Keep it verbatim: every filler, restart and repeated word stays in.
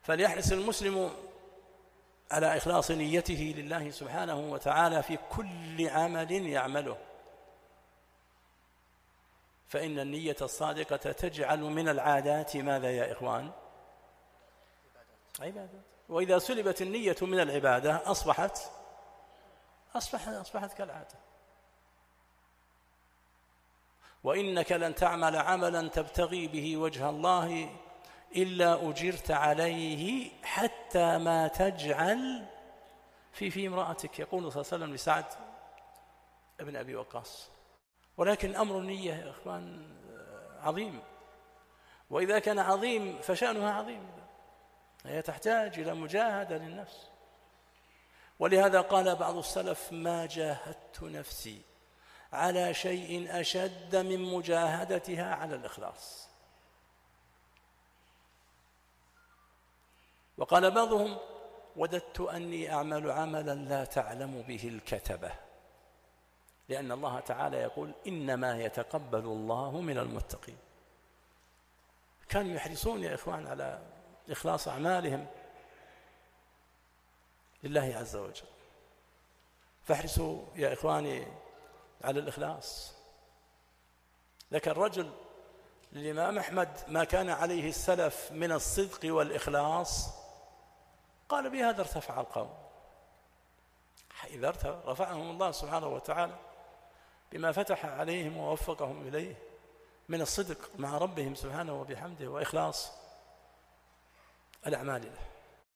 فليحرص المسلم على إخلاص نيته لله سبحانه وتعالى في كل عمل يعمله، فإن النية الصادقة تجعل من العادات ماذا يا إخوان؟ عبادات. وإذا سلبت النية من العبادة أصبحت أصبحت, أصبحت كالعادة. وإنك لن تعمل عملا تبتغي به وجه الله إلا أجرت عليه حتى ما تجعل في في امرأتك، يقول صلى الله عليه وسلم لسعد ابن أبي وقاص. ولكن أمر النية يا إخوان عظيم، وإذا كان عظيم فشأنها عظيم، هي تحتاج إلى مجاهدة للنفس. ولهذا قال بعض السلف: ما جاهدت نفسي على شيء أشد من مجاهدتها على الإخلاص. وقال بعضهم: وددت أني أعمل عملا لا تعلم به الكتبة، لأن الله تعالى يقول: إنما يتقبل الله من المتقين. كانوا يحرصون يا إخوان على إخلاص أعمالهم لله عز وجل. فاحرصوا يا إخواني على الإخلاص. ذكر الرجل للإمام أحمد ما كان عليه السلف من الصدق والإخلاص، قال: بهذا ارتفع القوم. إذا رفعهم الله سبحانه وتعالى بما فتح عليهم ووفقهم إليه من الصدق مع ربهم سبحانه وبحمده وإخلاص الأعمال له.